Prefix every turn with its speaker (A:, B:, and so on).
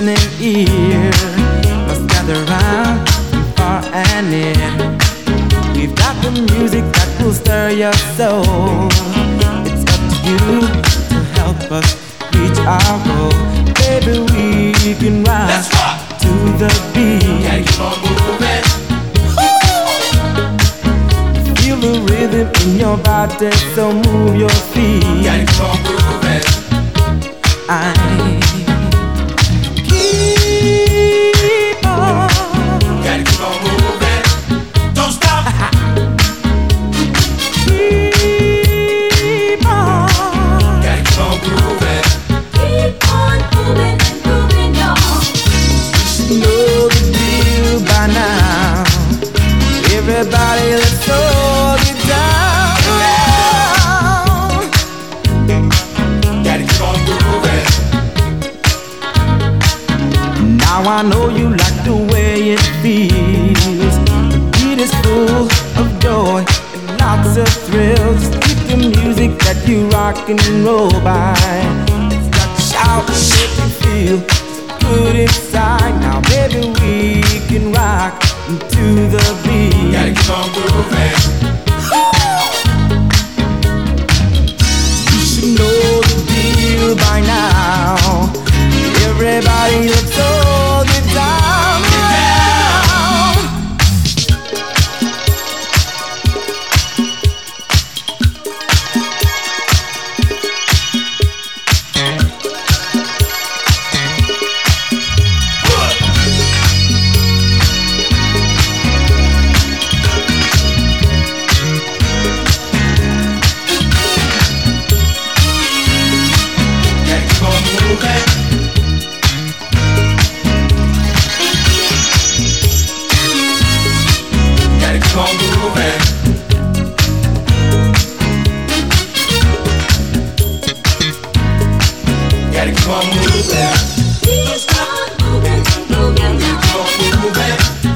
A: listening ear must gather round from far and near. We've got the music that will stir your soul. It's up to you to help us reach our goal. Baby, we can rock to the beat.
B: Yeah, keep on moving.
A: Feel the rhythm in your body, so move your feet.
B: Yeah, keep on moving.
A: Keep on.
B: Gotta keep on moving. Don't stop.
A: Keep on.
B: Gotta keep on moving.
C: Keep on moving, moving on.
A: You know the deal by now. Everybody, let's all get down.
B: Gotta keep on moving.
A: Now I know you like the way it feels. The beat is full of joy and lots of thrills. Keep the music that you rock and roll by. It's got to shout and make you feel so good inside. Now baby, we can rock to the beat.
B: Gotta keep on moving.
A: You should know the deal by now. Everybody, let's all get down.
B: Gotta keep on moving. Gotta keep on moving. Gotta keep on moving.
C: Keep on moving, moving
B: Keep
C: on.
B: on moving.